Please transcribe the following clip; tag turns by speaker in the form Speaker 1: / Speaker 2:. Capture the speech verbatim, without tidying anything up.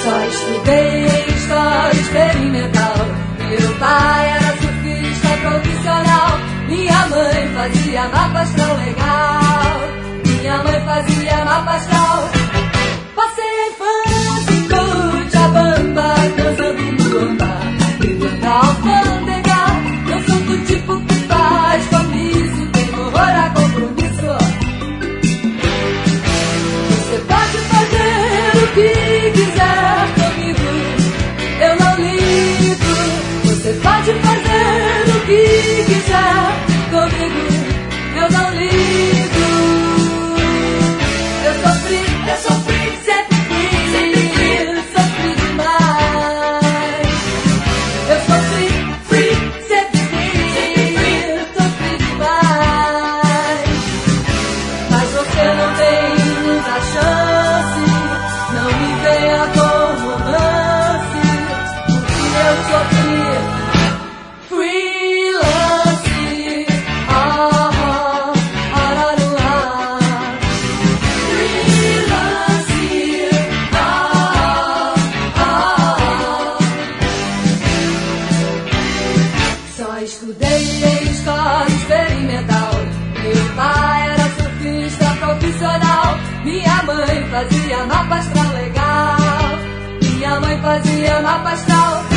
Speaker 1: Só estudei história experimental. Meu pai era surfista profissional. Minha mãe fazia mapa astral legal. Minha mãe fazia mapa astral. Passei a infância em Cochabamba, dançando no andar, vivendo a alfândega. Eu sou do tipo que faz comício, tem horror a compromisso. Você pode fazer o que quiser comigo, eu não ligo. Você pode fazer o que quiser comigo, eu não ligo. Eu sofri, eu sofri, sempre fui, sempre fui, sofri demais. Eu sofri, fui, sempre fui, sempre fui, sofri demais. Mas você não tem muita chance, não me venha com romance, porque eu sofri. Estudei em escola experimental. Meu pai era surfista profissional. Minha mãe fazia mapa astral legal. Minha mãe fazia mapa astral.